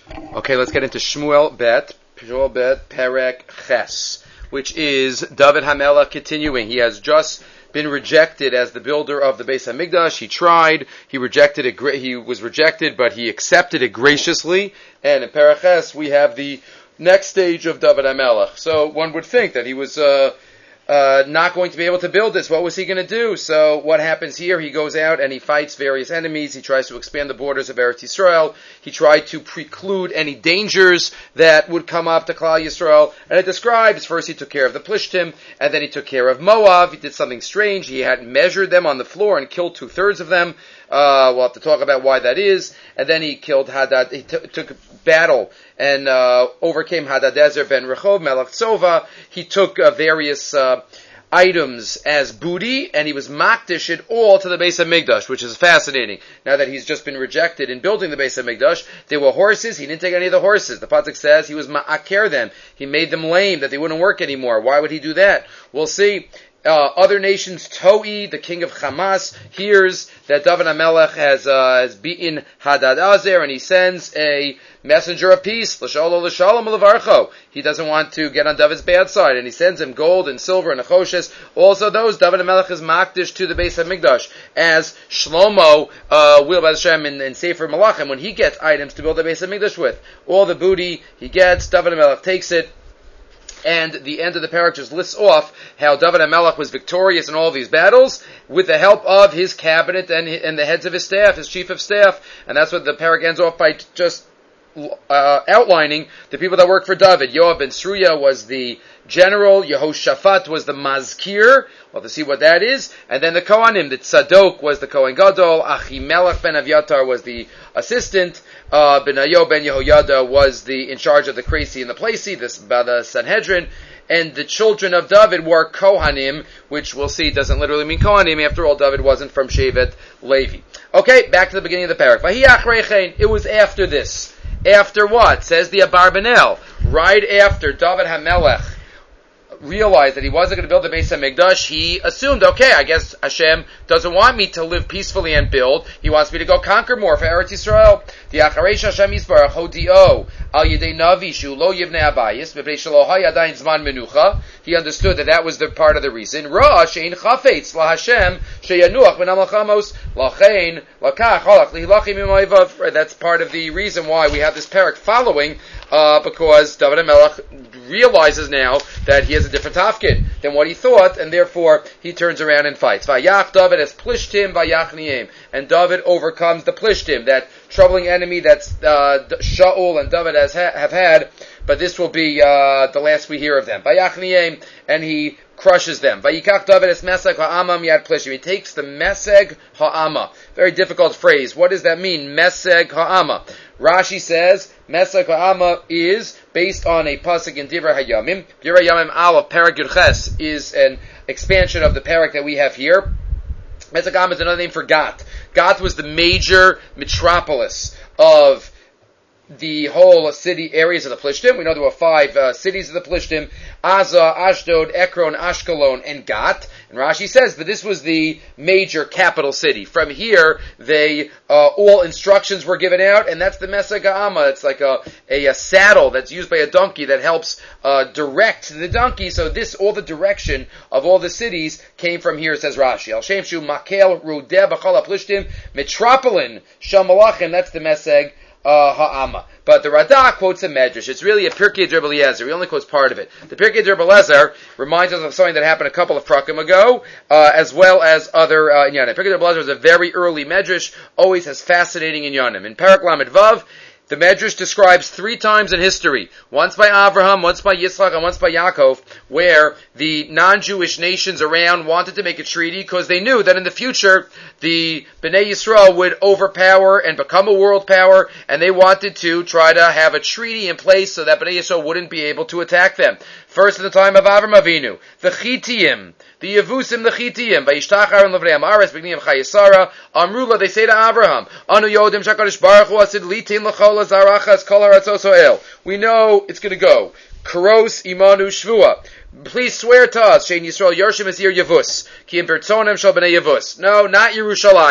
Okay, let's get into Shmuel Bet Perek Ches, which is David HaMelech continuing. He has just been rejected as the builder of the Beis HaMikdash. He tried, he was rejected, but he accepted it graciously. And in Perek Ches, we have the next stage of David HaMelech. So one would think that he was not going to be able to build this. What was he going to do? So what happens here? He goes out and he fights various enemies. He tries to expand the borders of Eretz Yisrael. He tried to preclude any dangers that would come up to Klal Yisrael. And it describes, first he took care of the Plishtim, and then he took care of Moab. He did something strange. He had measured them on the floor and killed 2/3 of them. We'll have to talk about why that is. And then he killed Hadad. He took battle and overcame Hadadezer ben Rechov, Melech Tzova. He took various items as booty, and he was makdish it all to the Beis HaMikdash, which is fascinating. Now that he's just been rejected in building the Beis HaMikdash, there were horses. He didn't take any of the horses. The Pasuk says he was ma'aker them. He made them lame, that they wouldn't work anymore. Why would he do that? We'll see. Other nations, Toi, the king of Hamas, hears that David HaMelech has beaten Hadadezer, and he sends a messenger of peace, l'shalom levarcho. He doesn't want to get on David's bad side, and he sends him gold and silver and achoshes. Also those, David HaMelech is makdish to the Beis HaMikdash, as Shlomo will, by Hashem, in Sefer Malachim, when he gets items to build the Beis HaMikdash with. All the booty he gets, David HaMelech takes it. And the end of the parak just lists off how David HaMelech was victorious in all these battles with the help of his cabinet and the heads of his staff, his chief of staff. And that's what the parak ends off by just outlining the people that work for David. Yoav ben Sruya was the general, Yehoshaphat was the mazkir, well, to see what that is, and then the Kohanim, the Tzadok was the Kohen Gadol, Achimelech ben Aviatar was the assistant, Benayo ben Yehoyada was in charge of the Kresi and the Placey, the Sanhedrin, and the children of David were Kohanim, which we'll see doesn't literally mean Kohanim. After all, David wasn't from Shevet Levi. Okay, back to the beginning of the parak. It was after this. After what? Says the Abarbanel. Right after David HaMelech realized that he wasn't going to build the Beis HaMikdash, he assumed, okay, I guess Hashem doesn't want me to live peacefully and build. He wants me to go conquer more for Eretz Yisrael. The Achareish Hashem Yisbarach Hodio Al Yedei Navi Shu Lo Yivnei Abayis B'Pnei Shelo Hay Adayin Zman Menucha. He understood that was the part of the reason. Ra Shein Chafetz La Hashem Sheyanuach Ben Amalchamos Lachein Lakach Halach Lihilachim Imayvav. That's part of the reason why we have this parak following, because David HaMelech realizes now that he has a different tafkid than what he thought, and therefore he turns around and fights. Vayach David as Plishtim Vayach Niyim, and David overcomes the Plishtim, that troubling enemy that's Shaul and David have had, but this will be the last we hear of them. Vayach Niyim, and he crushes them. Vayikach David es Meseg ha'ama miyad Plishtim. He takes the Meseg ha'ama. Very difficult phrase. What does that mean? Meseg ha'ama. Rashi says Meseg ha'ama is based on a pasuk in Divrei Hayamim. Divrei Hayamim Aleph Parak Yud Ches is an expansion of the parak that we have here. Meseg ha'ama is another name for Gat. Gat was the major metropolis of the whole city areas of the Plishtim. We know there were 5 cities of the Plishtim: Aza, Ashdod, Ekron, Ashkelon, and Gat. And Rashi says that this was the major capital city. From here, all instructions were given out, and that's the Meseg ha'ama. It's like a saddle that's used by a donkey that helps direct the donkey. So all the direction of all the cities came from here, says Rashi. Al Shem Shu Makel Rudeh B'chol HaPlishtim Metropolin Shel Malachim. That's the Meseg ha'ama. But the Radak quotes a medrash. It's really a Pirkei D'Rabbi Eliezer. He only quotes part of it. The Pirkei D'Rabbi Eliezer reminds us of something that happened a couple of prakim ago, as well as other inyanim. Pirkei D'Rabbi Eliezer is a very early medrash, always has fascinating inyanim. In Parak Lamed Vav, the Medrash describes 3 times in history, once by Avraham, once by Yitzchak, and once by Yaakov, where the non-Jewish nations around wanted to make a treaty because they knew that in the future the Bnei Yisrael would overpower and become a world power, and they wanted to try to have a treaty in place so that Bnei Yisrael wouldn't be able to attack them. First, at the time of Avram Avinu, the Chittim, the Yevusim, the Chittim, Vayishtachar and Levrei Amaris, B'gnim Chayesara, Amrula, they say to Abraham, Anu Yodim Shakadosh Baruch Hu Asid Litin L'chol Azarachas Kol Haratzos O'el. We know it's going to go. Karos Imanu Shvua. Please swear to us, Shein Yisrael Yershim Esir Yevus, Ki Im Bertzonim Shal B'nei Yevus. No, not Yerushalayim.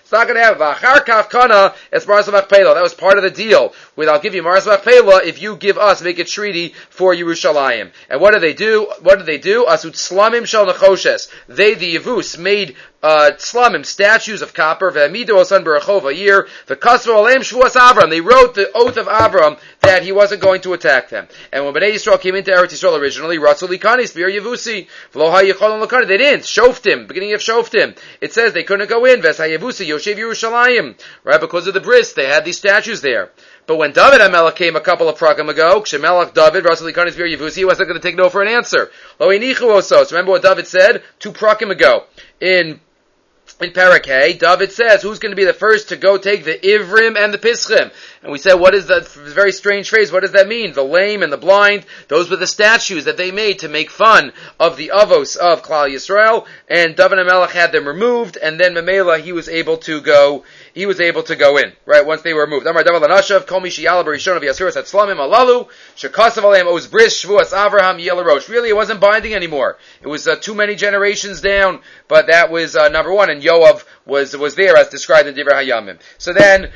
It's not going to happen. That was part of the deal. I'll give you Maras Machpelah if you give us, make a treaty for Yerushalayim. And what did they do? Asut Slamim Shel Nechoshes. They, the Yevus, made Slamim, statues of copper, Ve'amidu Osan Berachov Ayir, Ve'kasvu Aleim Shvuas Avram. They wrote the oath of Avram that he wasn't going to attack them. And when Bnei Yisrael came into Eretz Yisrael originally, Ratzul Likanis, Bir Yevusi, V'lo HaYicholon Lakani, they didn't. Shoftim, beginning of Shoftim. It says they couldn't go in, Ves HaYevusi, Yoshev Yerushalayim. Right, because of the bris, they had these statues there. But when David HaMelech came a couple of prakim ago, Shemelech David, Ratzul Likanis, Bir Yevusi, he wasn't going to take no for an answer. Lo Inichu Osos. Remember what David said 2 prakim ago in Parak Hay, David says, who's going to be the first to go take the Ivrim and the Pischim? And we said, what is that very strange phrase? What does that mean? The lame and the blind, those were the statues that they made to make fun of the Avos of Klal Yisrael, and David HaMelech had them removed, and then Mamela, he was able to go in, right, once they were removed. Amar David Lanashav, Kol Mi Sheyala B'Rishon of Yasuras at Slamim Alalu, Shekasav Aleim Oz Bris Shvuas Avraham Yelarosh. Really, it wasn't binding anymore. It was too many generations down, but that was number one, and Yoav was there as described in Divrei Hayamim. So then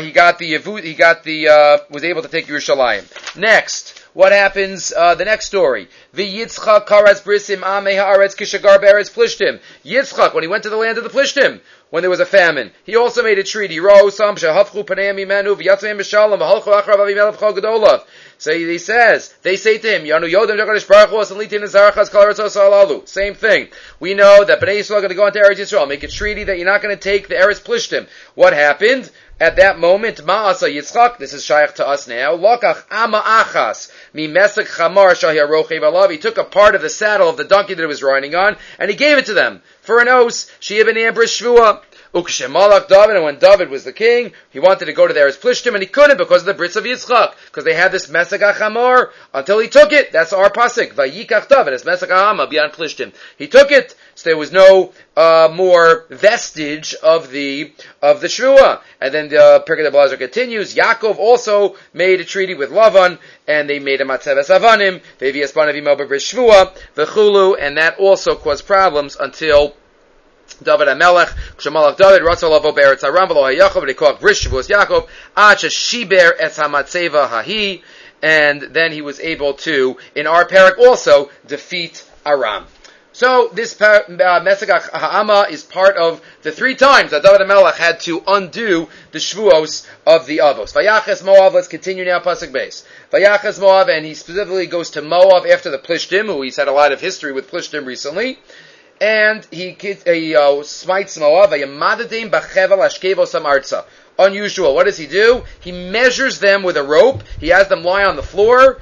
was able to take Yerushalayim. Next, what happens? The next story. V'Yitzchak karas brisim amei haaretz kishagar be'eretz Plishtim. Yitzchak, when he went to the land of the Plishtim, when there was a famine, he also made a treaty. Ro sam shehafchu paneim imenu v'yatzayim b'shalom v'halchu achrav avimelech chol gedolav. So he says, they say to him, Yanu Yodem Jakadosh Baruch Hu Asalitin Zarachas Kol Eretz Alalu. Same thing. We know that Bnei Yisrael are going to go into Eretz Yisrael, make a treaty that you're not going to take the Eretz Plishtim. What happened? At that moment, Ma'asa Yitzchak, this is shaykh to us now, Lokach Ama Achas, Mi Mesek Chamar Shahya Rochev Alav, he took a part of the saddle of the donkey that he was riding on, and he gave it to them for an oath, Shia ben Ambrish Shvua. Ukshemolach David, and when David was the king, he wanted to go to the Eretz Plishtim, and he couldn't because of the Brits of Yitzchak, because they had this Mesek HaChamor, until he took it. That's our pasuk. Vayikach David, it's Mesek HaHama beyond Plishtim. He took it, so there was no more vestige of the Shvua. And then the Pirkei Blazer continues. Yaakov also made a treaty with Lavan, and they made a Matzeves Avanim, Ve'vias Banavim Ober Bris Shvua, V'chulu, and that also caused problems until David HaMelech, Kshamalach David, Ratzal Lavo Be'eretz Aram, V'lo HaYachov, V'nikach Vrish Shavuos Yaakov, Ad Shiber Etz HaMatzeva Hahi, and then he was able to, in our parak also, defeat Aram. So this Mesek HaAma is part of the 3 times that David HaMelech had to undo the Shvuos of the Avos. Vayaches Moav, let's continue now, Pasuk Beis. Vayaches Moav, and he specifically goes to Moav after the Plishtim, who he's had a lot of history with Plishtim recently. And he smites Moab. Unusual. What does he do? He measures them with a rope. He has them lie on the floor.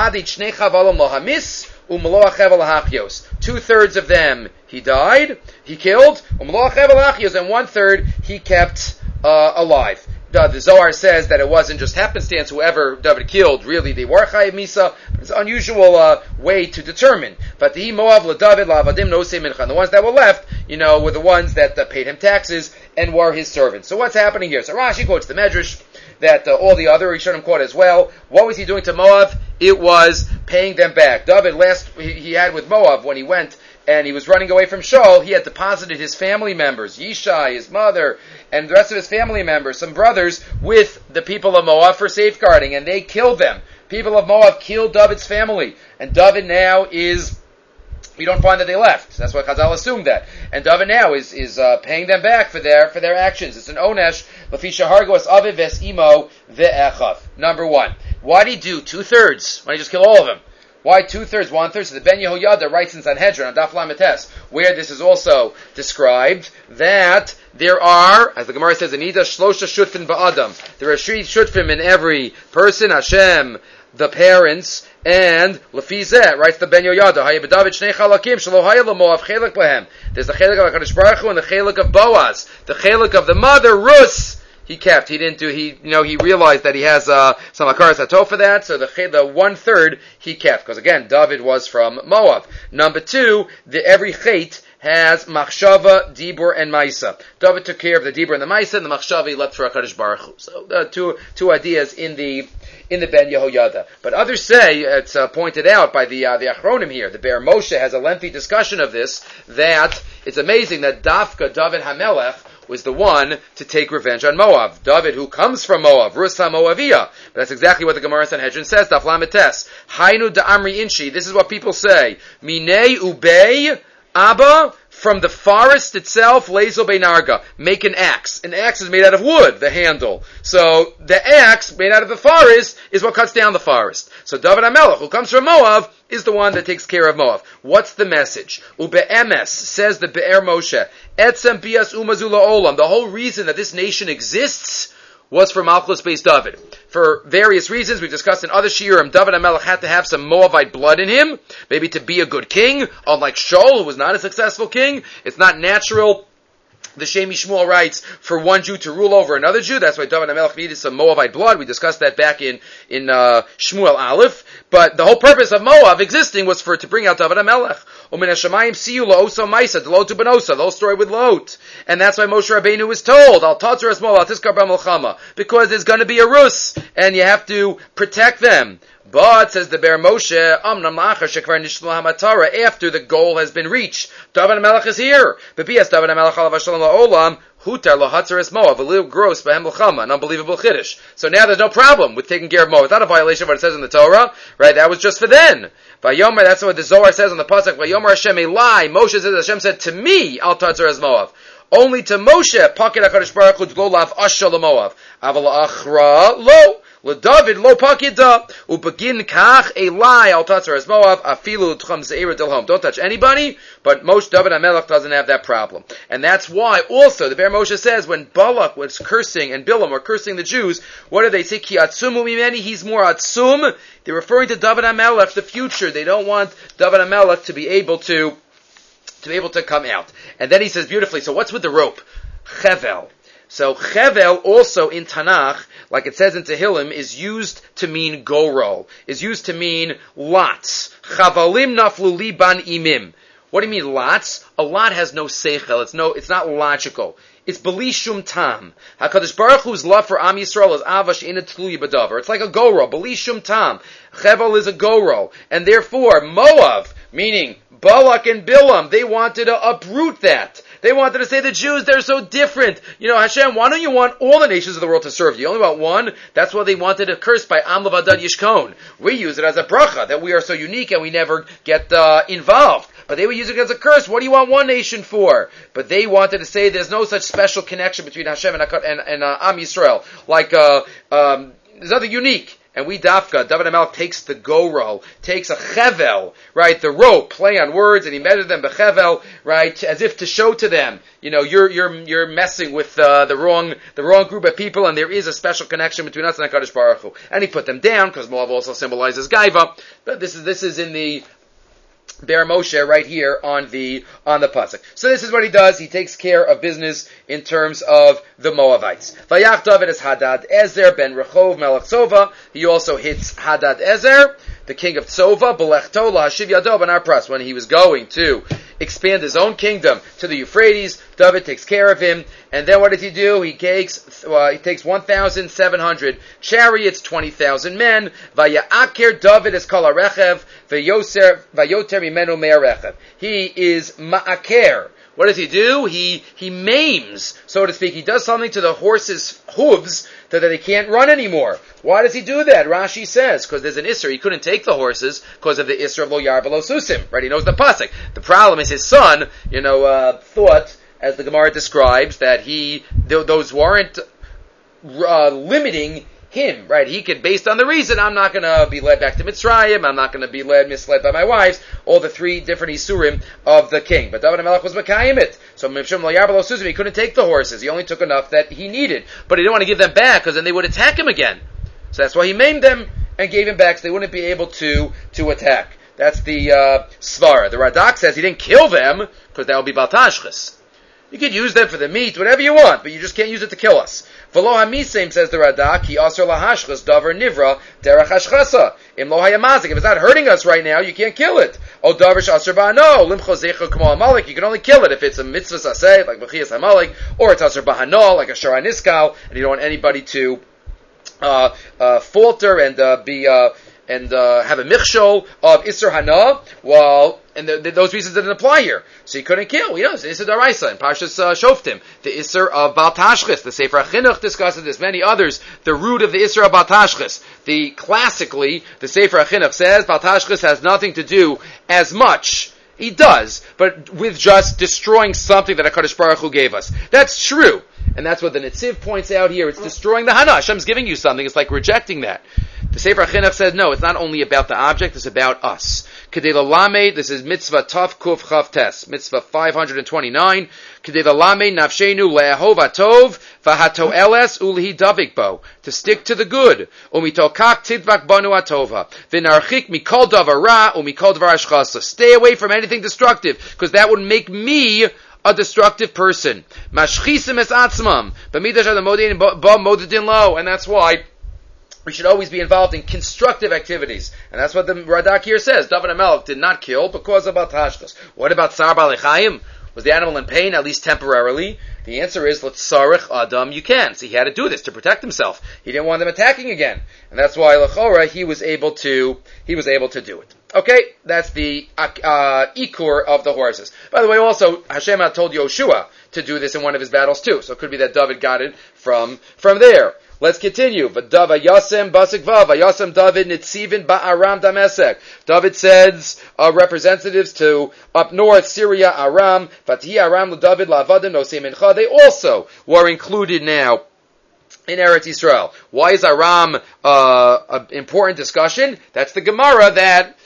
2/3 of them he killed, and 1/3 he kept alive. The Zohar says that it wasn't just happenstance whoever David killed, really they were Chayiv Misa. It's an unusual way to determine. But the Moav LaDavid LaAvadim Nosei Mincha, the ones that were left, were the ones that paid him taxes and were his servants. So what's happening here? So Rashi quotes the Medrash that all the other Rishonim quote as well. What was he doing to Moav? It was paying them back. David he had with Moav when he went and he was running away from Shaul, he had deposited his family members, Yishai, his mother, and the rest of his family members, some brothers, with the people of Moab for safeguarding, and they killed them. People of Moab killed David's family, and David now we don't find that they left. That's why Chazal assumed that. And David now is paying them back for their actions. It's an onesh, Lafisha Hargos Aviv Ves Imo Ve'echav. Number 1. Why did he do 2/3? Why did he just kill all of them? Why 2/3, 1/3? So the Ben Yehoyada writes in Sanhedrin on Daf Lametes, where this is also described, that there are, as the Gemara says in Ida, Shlosha Shutfin Ba'adam. There are 3 Shutfim in every person, Hashem, the parents, and Lefizeh, writes the Ben Yehoyada, Hayabadavid Shnei Chalakim, Shalo Hayala Moav Chelak Lehem. There's the Chelak of HaKadosh Baruch Hu and the Chelak of Boaz. The Chelak of the mother, Rus, he kept. He didn't do. He realized that he has some akaras hatov for that. So the 1/3 he kept, because again, David was from Moab. Number 2, every chait has machshava, dibur, and maisa. David took care of the dibur and the maisa, and the machshava he left for HaKadosh Baruch Hu. So two ideas in the Ben Yehoyada. But others say, it's pointed out by the Achronim here, the Be'er Moshe has a lengthy discussion of this, that it's amazing that Dafka David HaMelech was the one to take revenge on Moab. David, who comes from Moab, Rusa Moavia. But that's exactly what the Gemara Sanhedrin says. Daf Lamed Tes. Hainu da'amri inshi. This is what people say. Minei ubei Abba, from the forest itself, lezo beinarga, make an axe. An axe is made out of wood, the handle. So the axe made out of the forest is what cuts down the forest. So David HaMelech, who comes from Moab, is the one that takes care of Moab. What's the message? Ube'emes, says the Be'er Moshe, etzem bias umazula olam. The whole reason that this nation exists was for Malchus Beis David. For various reasons, we discussed in other shiurim, David HaMelech had to have some Moabite blood in him, maybe to be a good king, unlike Shaul, who was not a successful king. It's not natural, the Shemi Shmuel writes, for one Jew to rule over another Jew. That's why David HaMelech needed some Moabite blood. We discussed that back in Shmuel Aleph. But the whole purpose of Moab existing was to bring out David HaMelech. Umin Hashemayim siyu la'oso maisa, delotu benosa, the whole story with Lot. And that's why Moshe Rabbeinu was told, Al tatzur es Moab, al tiskar b'melchama, because there's going to be a rus, and you have to protect them. But, says the Be'er Moshe, Amnam la'achar shekvar nishla hamatara, after the goal has been reached. David HaMelech is here. B'bias David HaMelech alav hashalom la'olam, hutar lohatzer es Moab, a little gross b'hem l'chama, an unbelievable chiddush. So now there's no problem with taking care of Moab. It's not a violation of what it says in the Torah, right? That was just for then. Vayomer, that's what the Zohar says on the pasuk. Vayomer Hashem elai. Moshe says, Hashem said to me, al tatzer es Moab. Only to Moshe, paket HaKadosh Baruch Hu lo lav asha l'Moab. Aval achra lo. LeDavid lo pakida ubegin kach elai al tatzer es Moab afilu tcham zeira delhom. Don't touch anybody, but Moshe David HaMelech doesn't have that problem, and that's why also the Be'er Moshe says when Balak was cursing and Bilam were cursing the Jews, what do they say? Ki atzumu mimeni, he's more atzum. They're referring to David HaMelech, the future. They don't want David HaMelech to be able to come out. And then he says beautifully. So what's with the rope? Chevel. So Chevel also in Tanakh, like it says in Tehillim, is used to mean gorol, is used to mean lots. Chavalim naflu liban imim. What do you mean lots? A lot has no seichel. It's not logical. It's beli shum tam. HaKadosh Baruch Hu's love for Am Yisrael is avash ina tluyi b'davar. It's like a gorol, beli shum tam. Chevel is a gorol, and therefore Moab, meaning Balak and Bilam, they wanted to uproot that. They wanted to say the Jews, they're so different. You know, Hashem, why don't you want all the nations of the world to serve you? You only want one. That's what they wanted to curse by Am Levadad Yishkon. We use it as a bracha, that we are so unique and we never get involved. But they would use it as a curse. What do you want one nation for? But they wanted to say there's no such special connection between Hashem and Am Yisrael. Like, there's nothing unique. And we David HaMelech takes the gorol, takes a chevel, right, the rope, play on words, and he measured them bechevel, right, as if to show to them, you know, you're messing with the wrong group of people, and there is a special connection between us and HaKadosh Baruch Hu. And he put them down because Moab also symbolizes Gaiva. But this is in the Be'er Moshe right here on the pasuk. So this is what he does. He takes care of business in terms of the Moabites. Vayach David is Hadad Ezer ben Rechov Melech Tzova. He also hits Hadad Ezer, the king of Tzova, Belechto lahashiv yado ben Arpras. When he was going to expand his own kingdom to the Euphrates, David takes care of him. And then what does he do? He takes 1,700 chariots, 20,000 men. Vaya'aker David es kol harechev, vayoter mimenu me'arechev. He is ma'aker. What does he do? He maims, so to speak. He does something to the horse's hooves so that they can't run anymore. Why does he do that? Rashi says, because there's an Isser. He couldn't take the horses because of the Isser of lo yar v'lo susim. Right? He knows the pasuk. The problem is his son, thought, as the Gemara describes, that those weren't limiting him, right? He could, based on the reason, I'm not going to be led back to Mitzrayim, I'm not going to be misled by my wives, all the three different Isurim of the king. But David HaMelech was Mekayim it. So he couldn't take the horses. He only took enough that he needed. But he didn't want to give them back because then they would attack him again. So that's why he maimed them and gave him back so they wouldn't be able to attack. That's the Svara. The Radak says he didn't kill them because that would be Baltashchis. You could use them for the meat, whatever you want, but you just can't use it to kill us. V'lo hamisem, says the Radak, ki aser lahashchas davar nivra derech hashchasa. Im lo hayamazik. If it's not hurting us right now, you can't kill it. O davar aser ba'ano, limcho zecha k'mo amalek. You can only kill it if it's a mitzvah saseh, like b'chias amalek, or it's aser ba'ano, like a shara niskal, and you don't want anybody to falter and have a michshol of Isser Hana, while and those reasons didn't apply here. So he couldn't kill. We know it's Isser Daraisa in Parshas Shoftim. The Isser of Bal Tashchis. The Sefer HaChinuch discusses this. Many others. The root of the Isser of Bal Tashchis. Classically, the Sefer HaChinuch says Bal Tashchis has nothing to do as much. He does, but with just destroying something that HaKadosh Baruch Hu gave us. That's true. And that's what the Netziv points out here. It's destroying the Hana. Hashem's giving you something. It's like rejecting that. The Sefer HaChinuch says, no, it's not only about the object, it's about us. Kedei lalamed, this is mitzvah Tav Kuf Chav Tes, mitzvah 529. Kedei lalamed nafshenu le'ahov atov, v'hato eles ulihi davik bo, to stick to the good. Umitokak tidvak banu atova, v'narchik mikol davar ra, umikol davar ashchasa. Stay away from anything destructive, because that would make me a destructive person. Mashchisim es atzmam, b'midash adamodin ba modedin lo, and that's why we should always be involved in constructive activities. And that's what the Radak here says. David HaMelech did not kill because of Batashkas. What about Tsar Baalei Chayim? Was the animal in pain, at least temporarily? The answer is, L'tzarech Adam, you can. So he had to do this to protect himself. He didn't want them attacking again. And that's why, L'chora, he was able to do it. Okay, that's the Ikur of the horses. By the way, also, Hashem had told Yoshua to do this in one of his battles too. So it could be that David got it from there. Let's continue. Vayasem basik vav. Vayasem David nitzivin ba'aram damesek. David sends representatives to up north Syria, Aram. Vatihi Aram l'David la'avadim nosei mincha. They also were included now in Eretz Yisrael. Why is Aram an important discussion? That's the Gemara that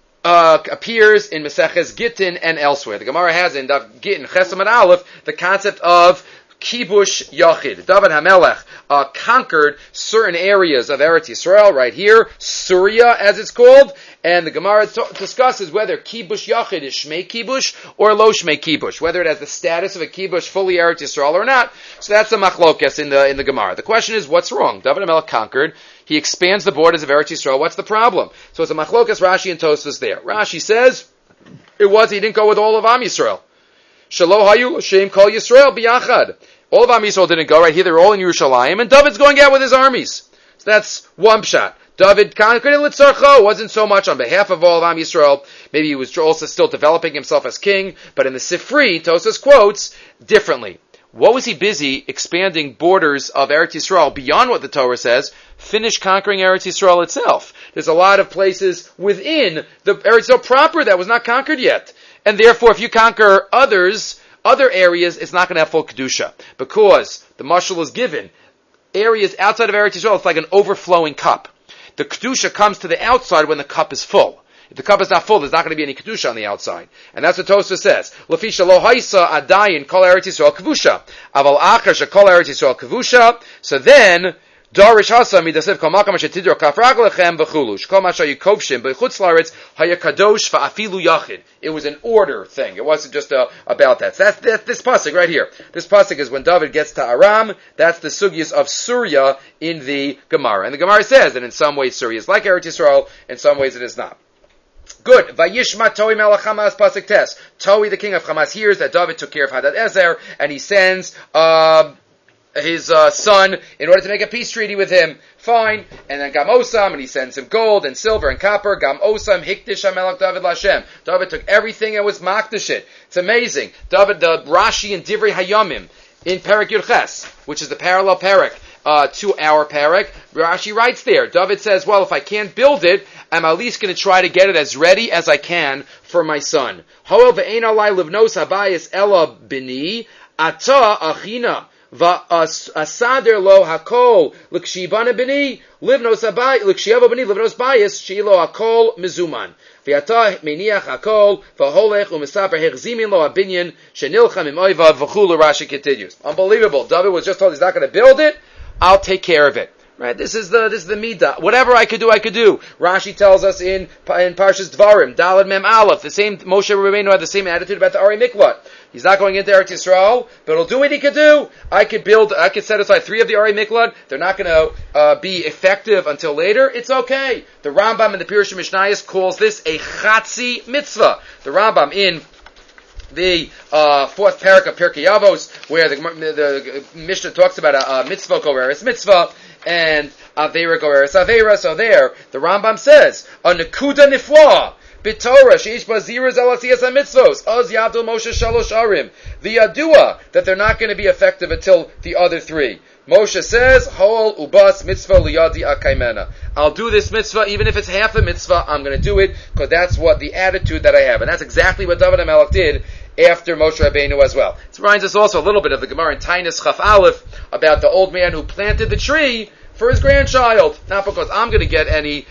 appears in Maseches Gittin and elsewhere. The Gemara has in Daf Gittin Chesam and Aleph the concept of Kibush Yachid. David HaMelech conquered certain areas of Eretz Yisrael, right here, Surya as it's called, and the Gemara discusses whether Kibush Yachid is Shmei Kibush or Lo Shmei Kibush, whether it has the status of a Kibush fully Eretz Yisrael or not. So that's the Machlokes in the Gemara. The question is, what's wrong? David HaMelech conquered. He expands the borders of Eretz Yisrael. What's the problem? So it's a Machlokes, Rashi and Tosfos there. Rashi says, he didn't go with all of Am Yisrael. Shelo hayu l'shem kol Yisrael biyachad. All of Am Yisrael didn't go. Right here, they're all in Yerushalayim, and David's going out with his armies. So that's one pshat. David conquered it l'tzarcho. Wasn't so much on behalf of all of Am Yisrael. Maybe he was also still developing himself as king. But in the Sifri, Tosfos quotes differently. What was he busy expanding borders of Eretz Yisrael beyond what the Torah says? Finish conquering Eretz Yisrael itself. There's a lot of places within the Eretz Yisrael proper that was not conquered yet. And therefore, if you conquer other areas, it's not going to have full Kedusha. Because the mashal is given. Areas outside of Eretz Yisrael, it's like an overflowing cup. The Kedusha comes to the outside when the cup is full. If the cup is not full, there's not going to be any Kedusha on the outside. And that's what Tosfos says. Lefisha lo haisa adayin kol Eretz Yisrael kavusha. Aval achar shekol Eretz Yisrael kavusha. So then, Darish hasa midasiv kol makam shetidro kafrag lechem v'chulu. Shkol masha yikovshim b'chutz la'aretz hayakadosh va'afilu yachid. It was an order thing. It wasn't just about that. So that's this pasuk right here. This pasuk is when David gets to Aram. That's the sugyas of Surya in the Gemara. And the Gemara says that in some ways Surya is like Eretz Yisrael, in some ways it is not. Good. Vayishma Toi melech Hamas pasuk tes. Toi, the king of Hamas, hears that David took care of Hadad Ezer, and he sends his son in order to make a peace treaty with him. Fine. And then Gam Osam, and he sends him gold and silver and copper. Gam Osam hikdish HaMelech David Lashem. David took everything and was makdish. It's amazing. David, the Rashi in Divrei Hayamim in Perek Yurches, which is the parallel Perek to our Perek, Rashi writes there. David says, well, if I can't build it, I'm at least going to try to get it as ready as I can for my son. However, ve'ein alai livnos habayis ela bini ata achina va'asader lo hakol l'kshibana bini livnos habayis l'kshiava bini livnos bayis sheilo hakol mizuman ve'ata meniach hakol v'holech u'mesaper hechzimin lo habinyan shenilcham im oivav v'chulu. Rashi continues. Unbelievable. David was just told he's not going to build it. I'll take care of it. Right? This is the midah. Whatever I could do, I could do. Rashi tells us in Parshas Dvarim, Daled Mem Aleph, the same Moshe Rabbeinu had the same attitude about the Ari Miklat. He's not going into Eretz Yisrael, but he'll do what he could do. I could set aside 3 of the Ari Miklat. They're not going to be effective until later. It's okay. The Rambam in the Pirush Mishnayos calls this a Chatzi Mitzvah. The Rambam in the 4th parak of Pirkei Avos, where the Mishnah talks about a mitzvah goreres mitzvah and avera goreres avera. So there, the Rambam says a nekuda nifla. B'Torah sheish baziras al asiyas mitzvos az yavdol Moshe shalosh arim. The yadua that they're not going to be effective until the other three. Moshe says, Hol ubas mitzvah liyadi akaymena. I'll do this mitzvah, even if it's half a mitzvah, I'm going to do it, because that's what the attitude that I have. And that's exactly what David HaMelech did after Moshe Rabbeinu as well. It reminds us also a little bit of the Gemara in Tainis Chaf Aleph about the old man who planted the tree for his grandchild. Not because I'm going to get any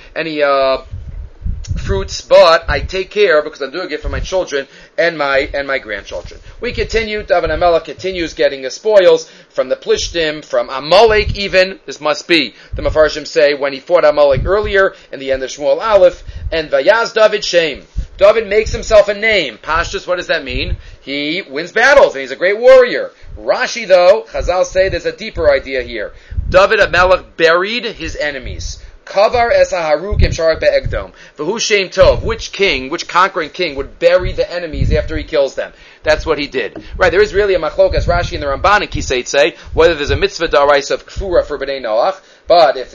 fruits, but I take care because I'm doing it for my children and my grandchildren. We continue. David HaMelech continues getting the spoils from the Plishtim, from Amalek even. This must be, the Mefarshim say, when he fought Amalek earlier in the end of Shmuel Aleph. And Vayaz David Shem. David makes himself a name. Pashtus, what does that mean? He wins battles and he's a great warrior. Rashi though, Chazal say there's a deeper idea here. David HaMelech buried his enemies. Kavar es haharuk im sharak be'egdom. V'hu shem tov. Which conquering king would bury the enemies after he kills them? That's what he did. Right, there is really a machlokas Rashi and the Ramban and Kisei say whether there's a mitzvah daraisa of kfura for Bnei Noach, but if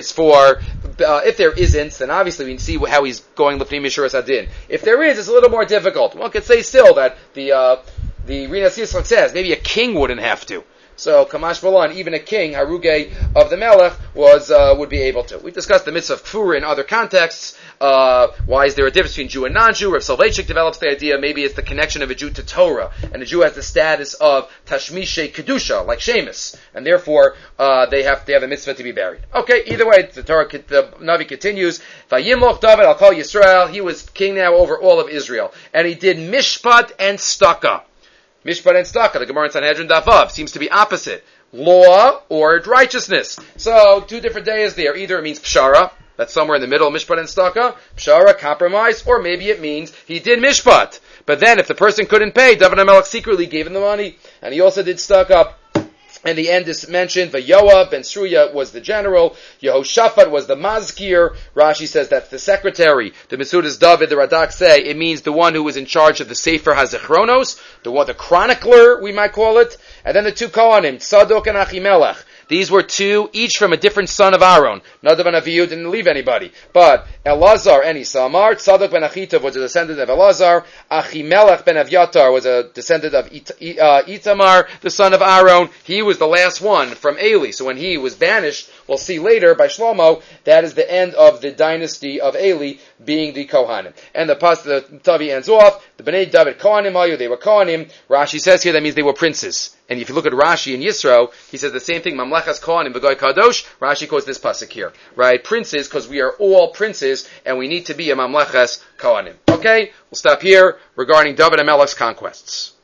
there isn't, then obviously we can see how he's going l'fnim Yeshuras Adin. If there is, it's a little more difficult. One could say still that the Rinas Yisroel says maybe a king wouldn't have to. So, Kamash Balan, even a king, Haruge of the Melech, would be able to. We've discussed the mitzvah of Kfura in other contexts. Why is there a difference between Jew and non-Jew? Rav Soloveitchik develops the idea, maybe it's the connection of a Jew to Torah, and a Jew has the status of Tashmishe Kedusha, like Sheamus, and therefore, they have a mitzvah to be buried. Okay, either way, the Navi continues, Vayimloch David, I'll call Yisrael, he was king now over all of Israel, and he did Mishpat and Staka. Mishpat and Staka, the Gemara in Sanhedrin Daf Vav, seems to be opposite. Law or righteousness. So, two different days there. Either it means Pshara, that's somewhere in the middle of Mishpat and Staka, Pshara, compromise, or maybe it means he did Mishpat. But then, if the person couldn't pay, David HaMelech secretly gave him the money, and he also did Staka. And the end is mentioned, Yoav ben Sruya was the general, Yehoshaphat was the mazkir, Rashi says that's the secretary, the Mesudas David, the Radak say, it means the one who was in charge of the Sefer HaZichronos, the chronicler, we might call it, and then the two Kohanim, Tzadok and Achimelech. These were two, each from a different son of Aaron. Nadav and Avihu didn't leave anybody. But Elazar and Isamar, Tzadok ben Achitov was a descendant of Elazar, Achimelech ben Aviatar was a descendant of Itamar, the son of Aaron. He was the last one from Eli. So when he was banished, we'll see later by Shlomo, that is the end of the dynasty of Eli being the Kohanim. And the Tavi ends off, the Bnei David Kohanim Ayu, they were Kohanim. Rashi says here that means they were princes. And if you look at Rashi in Yisro, he says the same thing, Mamlechas Kohanim V'goy Kadosh. Rashi quotes this pasuk here. Right? Princes, because we are all princes, and we need to be a Mamlechas Kohanim. Okay? We'll stop here regarding David HaMelech's conquests.